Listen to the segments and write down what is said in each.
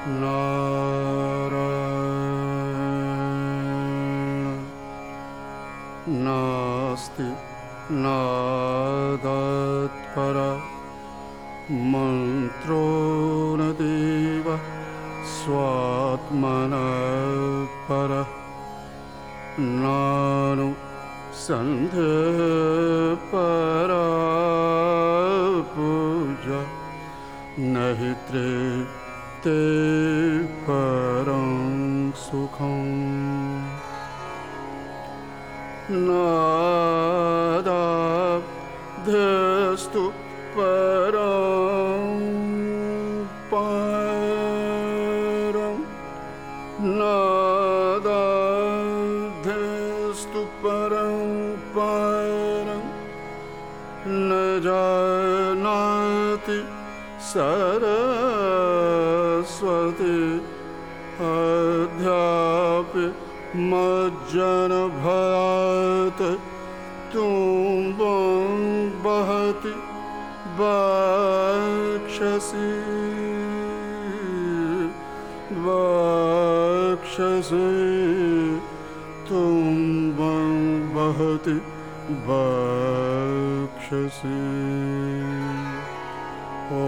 नारायण नास्ति नादात्पर मन्त्रो न देव स्वात्मनः परः नानु सन्ध्यपरा पूजा नहि तृप्ते परं सुखम् नादाब्धस्तु परं परं नादाब्धस्तु परं परं न जानाति सरस्वती अध्यापि मज्जनभयात् तुम्बं वहति वक्षसि वक्षसि तुम्बं वहति वक्षसि ॐ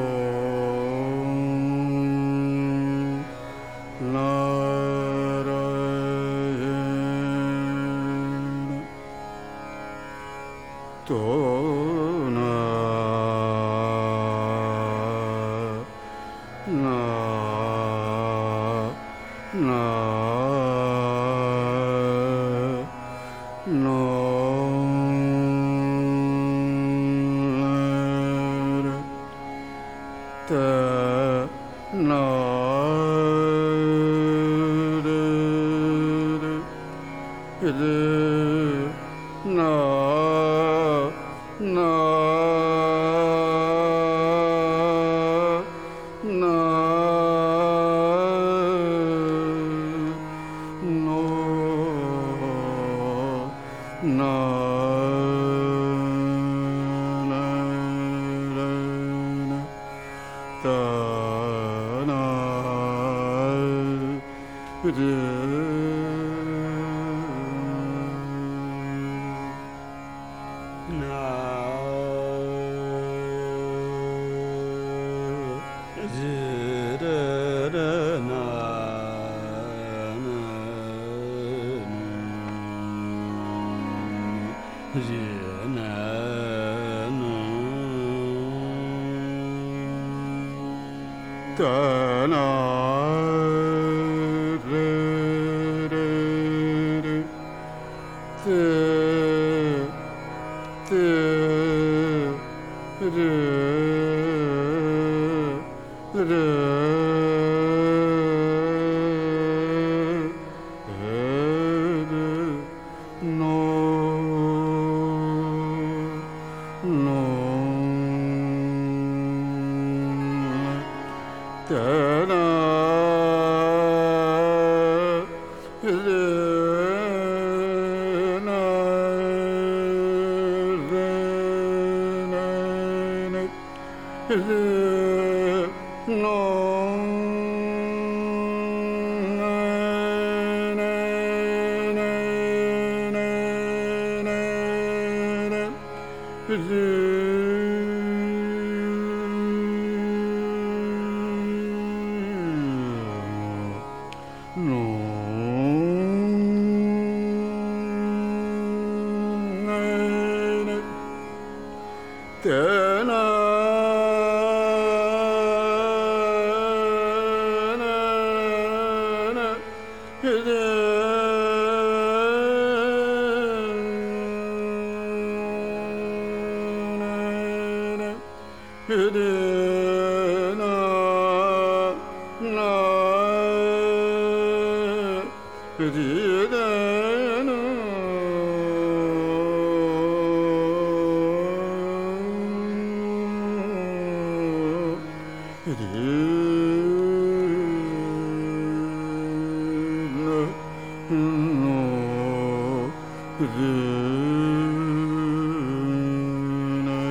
नारायण तो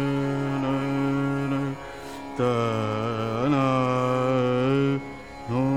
no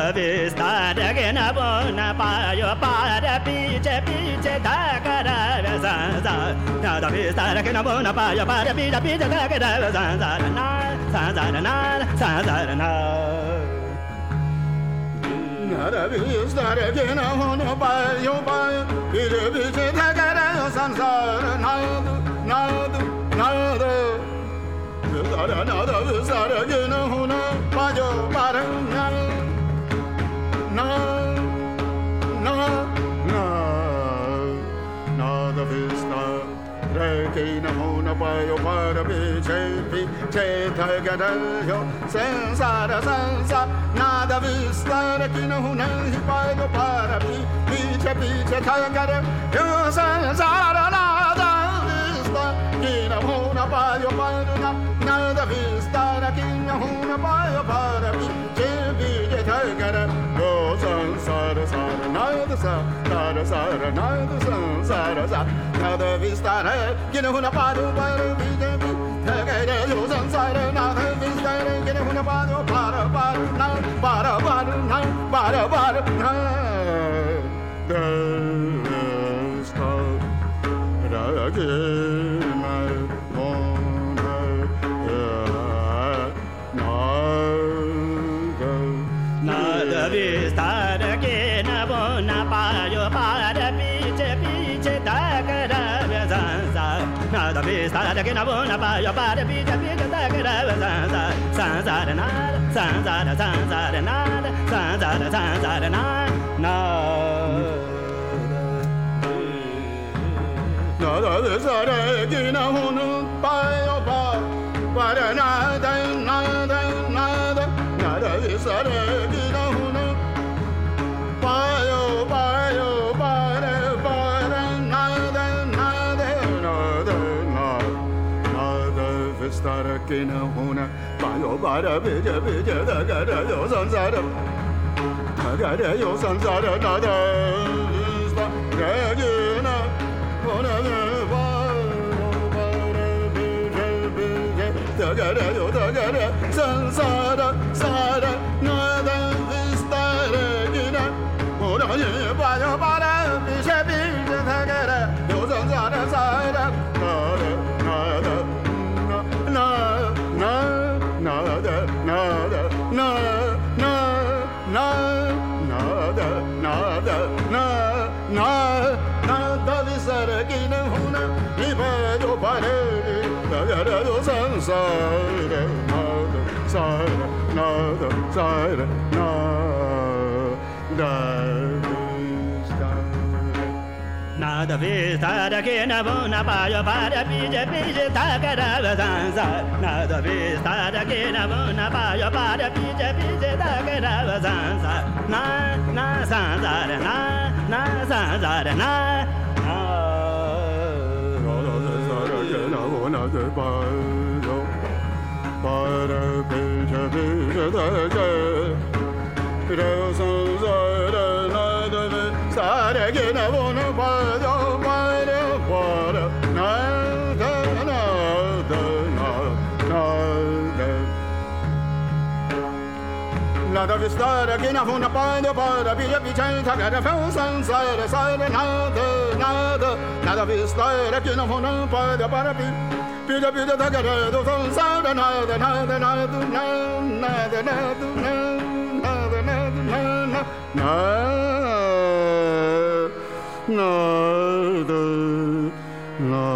Nada vista da que na bona paio para piche piche da cara zanza. Nada vista da que na bona paio para piche piche da cara zanza na zanza na zanza na. Nada vista da que na bona paio para piche piche da cara zanza nada nada nada. Nada vista da que na bona paio para nada vista requina hona paio para piche piche tagarayo sensara sansa nada vista requina hona paio para piche piche tagarayo sensara nada vista requina hona paio para nada vista requina hona paio para piche piche tagarayo sensara sara nada sara nada sara nada vista requina hona paio para piche tagarayo sensara nada vista requina hona paio para Nada vista da que na bona paio para piche piche da cara zanza. Nada vista da que na bona paio para piche piche da cara zanza. Zanza nada, zanza nada, zanza nada. Nada vista da que na bona paio para nada nada nada. Nada vista da que na bona paio para nada nada nada nada vista da que na bona paio para piche piche da cara yo sanzara cara yo sanzara nada vista da que na bona tagara sansara sara nada vista regina ora ye paio para piche piche tagara yo sansara sara nada nada nada nada vista regina hona ni paio para tagara yo sansara nada sara nada vista da que na bona paio para piche piche da cara zanza. Nada vista da que na bona paio para piche piche da cara zanza. Na zanza na zanza na. Para piche piche da cara sanzara nada sara que na bona paio para nada nada nada nada vista que na bona paio para piche piche tagara sanzara sara nada nada vista que na bona paio para piche piche tagara sanzara nada nada